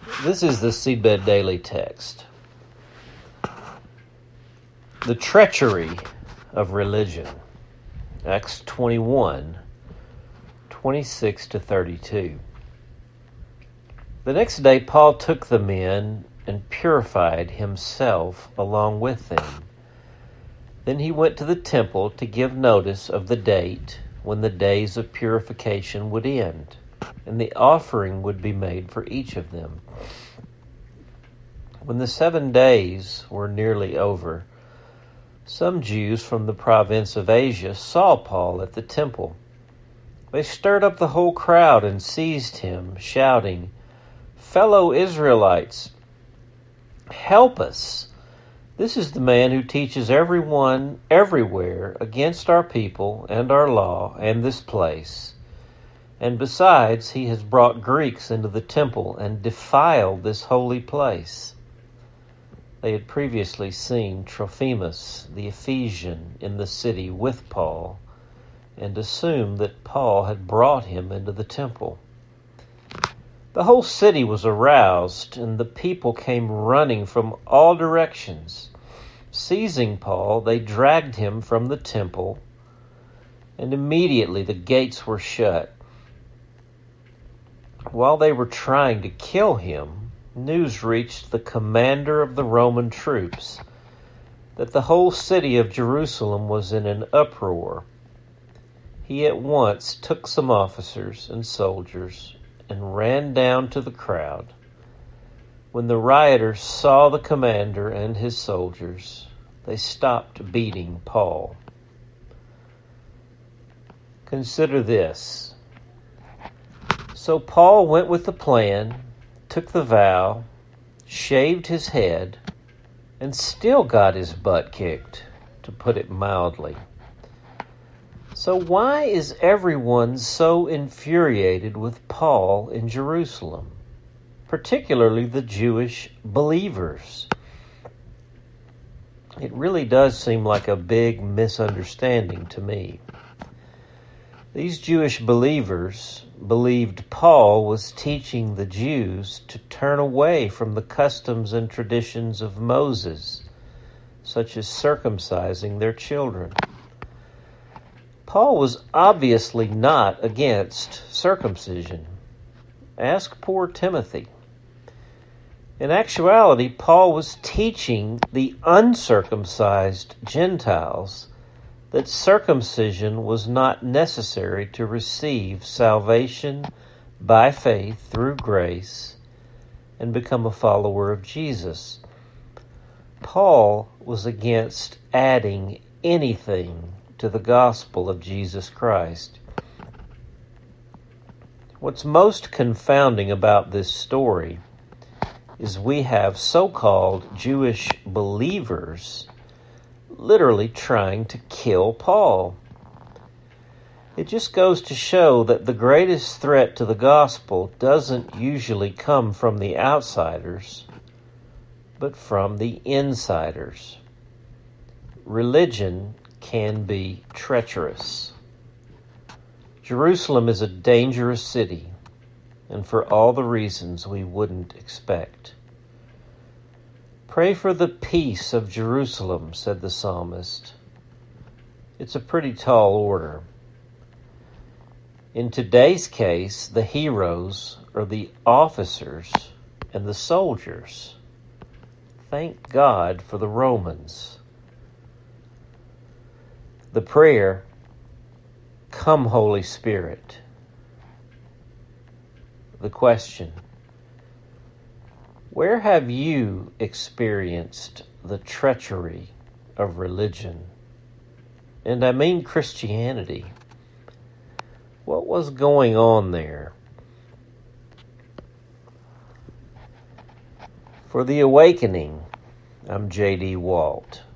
This is the Seedbed Daily text. The treachery of religion. Acts 21, 26 to 32. The next day Paul took the men and purified himself along with them. Then he went to the temple to give notice of the date when the days of purification would end, and the offering would be made for each of them. When the 7 days were nearly over, some Jews from the province of Asia saw Paul at the temple. They stirred up the whole crowd and seized him, shouting, "Fellow Israelites, help us! This is the man who teaches everyone everywhere against our people and our law and this place. And besides, he has brought Greeks into the temple and defiled this holy place." They had previously seen Trophimus, the Ephesian, in the city with Paul, and assumed that Paul had brought him into the temple. The whole city was aroused, and the people came running from all directions. Seizing Paul, they dragged him from the temple, and immediately the gates were shut. While they were trying to kill him, news reached the commander of the Roman troops that the whole city of Jerusalem was in an uproar. He at once took some officers and soldiers and ran down to the crowd. When the rioters saw the commander and his soldiers, they stopped beating Paul. Consider this. So Paul went with the plan, took the vow, shaved his head, and still got his butt kicked, to put it mildly. So why is everyone so infuriated with Paul in Jerusalem, particularly the Jewish believers? It really does seem like a big misunderstanding to me. These Jewish believers believed Paul was teaching the Jews to turn away from the customs and traditions of Moses, such as circumcising their children. Paul was obviously not against circumcision. Ask poor Timothy. In actuality, Paul was teaching the uncircumcised Gentiles that circumcision was not necessary to receive salvation by faith through grace and become a follower of Jesus. Paul was against adding anything to the gospel of Jesus Christ. What's most confounding about this story is we have so-called Jewish believers literally trying to kill Paul. It just goes to show that the greatest threat to the gospel doesn't usually come from the outsiders, but from the insiders. Religion can be treacherous. Jerusalem is a dangerous city, and for all the reasons we wouldn't expect. "Pray for the peace of Jerusalem," said the psalmist. It's a pretty tall order. In today's case, the heroes are the officers and the soldiers. Thank God for the Romans. The prayer, "Come, Holy Spirit." The question, where have you experienced the treachery of religion? And I mean Christianity. What was going on there? For The Awakening, I'm J.D. Walt.